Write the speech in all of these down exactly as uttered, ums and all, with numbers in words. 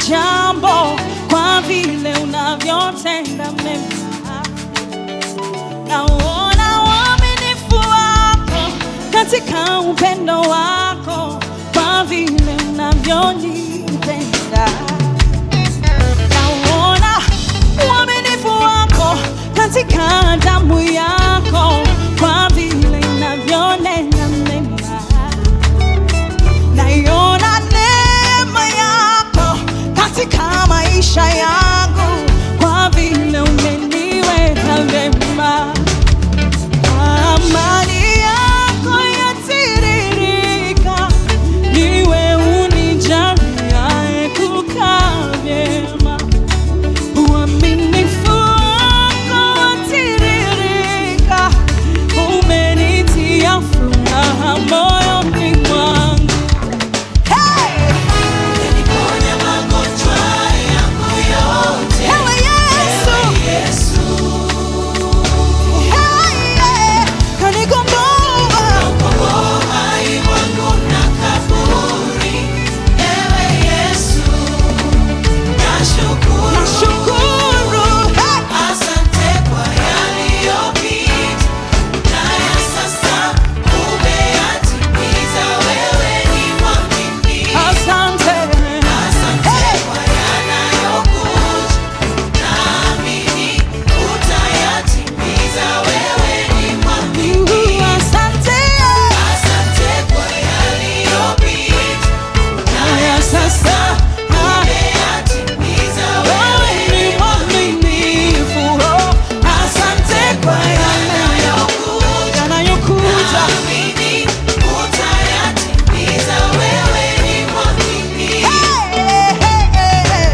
jambo kwa vile unavyotenda mema. Naona uaminifu wako katika upendo wako kwa vile unavyonipenda. Naona uaminifu wako katika damu yako kwa vile unavyonena mema. Naiona neema yako katika maisha yangu kwa vile umeniweka vema. Amani yako yatiririka, niwe unijaliaye kukaa vyema. Uaminifu wako watiririka, umenitia furaha moyoni mwangu. Hey! Umeniponya magonjwa yangu yote. Ewe Yesu. Ewe Yesu. Hey, yeah. Kanikomboa. Kanikomboa hai wangu na kaburi. Ewe Yesu. Nashukuru. Nashukuru. Hey! Asante kwa yaliyopita. Na ya sasa umeyatimiza, wewe ni mwaminifu. Asante. Asante kwa yanayokuja. Naamini utayatimiza, wewe ni mwaminifu. Asante. Asante kwa yaliyopita. Na ya sasa umeyatimiza, wewe ni mwaminifu. Asante kwa yanayokuja. Yanayokuja. Naamini utayatimiza, wewe ni mwaminifu. Hey, hey, hey, hey.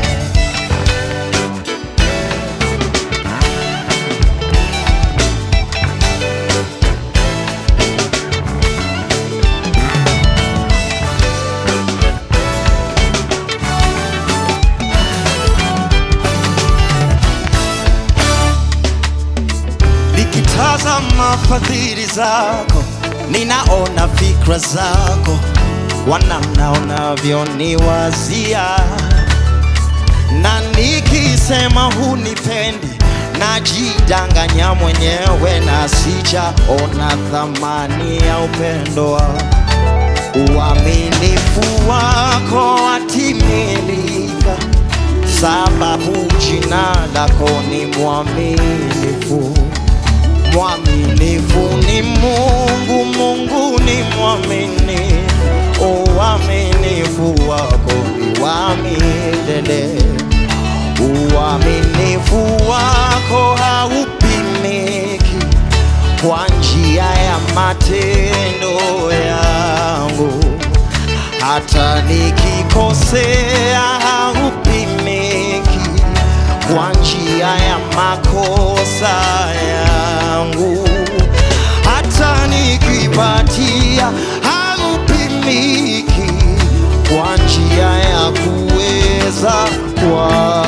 Nikitazama fadhili zako, ninaona fikra zako, wanamna unavyoniwazia. Na nikisema hunipendi, najidanganya mwenyewe na sijaona thamani ya upendo wako. Uaminifu wako watimilika, sababu jina lako ni mwaminifu. Mwaminifu ni Mungu, Mungu ni mwaminifu. Uaminifu wako ni wa milele. Uaminifu wako haupimiki kwa njia ya matendo yangu. Hata nikikosea haupimiki kwa njia ya makosa yangu. Hata nikipatia haupimiki kwa njia ya kuweza kwa